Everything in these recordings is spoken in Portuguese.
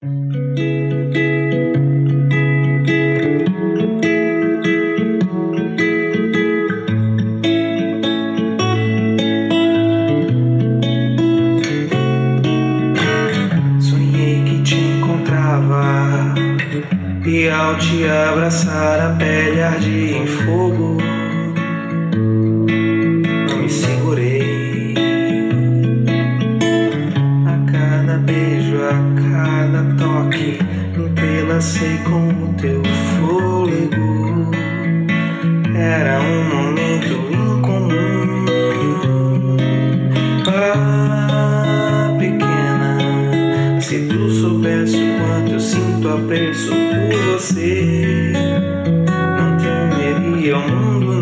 Sonhei que te encontrava e ao te abraçar a pele ardia em fogo. Não me segurei. A cada beijo, a cada toque, entrelacei com o teu fôlego. Era um momento incomum. Ah, pequena, se tu soubesse o quanto eu sinto apreço por você, não temeria o mundo,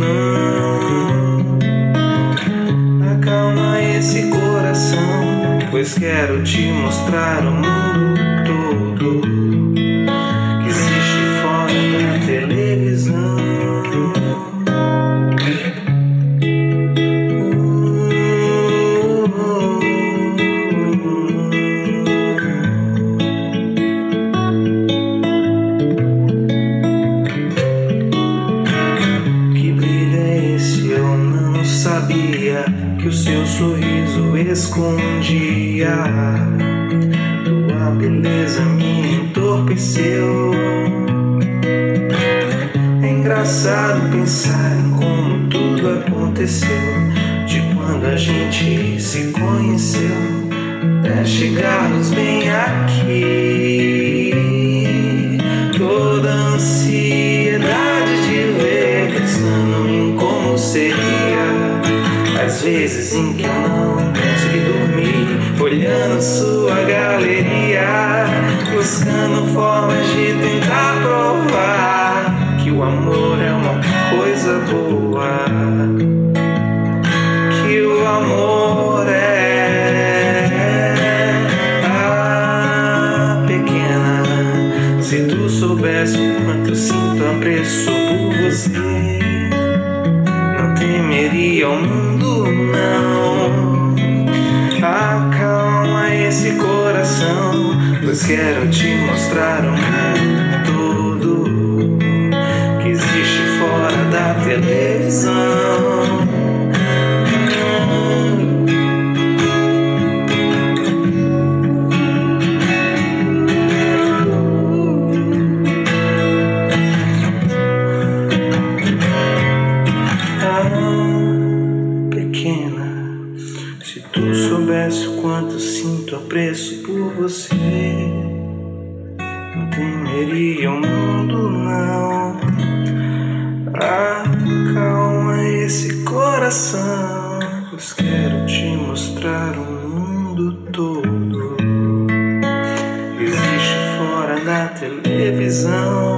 não. Acalma esse coração, pois quero te mostrar o mundo todo que existe fora da televisão. Sabia que o seu sorriso escondia. Tua beleza me entorpeceu. É engraçado pensar em como tudo aconteceu, de quando a gente se conheceu até chegarmos bem aqui. Toda a ansiedade de ver, pensando em como seria as vezes em que eu não consegui dormir, olhando sua galeria, buscando formas de tentar provar que o amor é uma coisa boa, que o amor pequena, se tu soubesse o quanto eu sinto apreço por você, não temeria o mundo, não. Acalma esse coração, pois quero te mostrar o mundo todo que existe fora da televisão. Se tu soubesse o quanto sinto apreço por você, não temeria o mundo, não. Acalma esse coração, pois quero te mostrar o mundo todo que existe fora da televisão.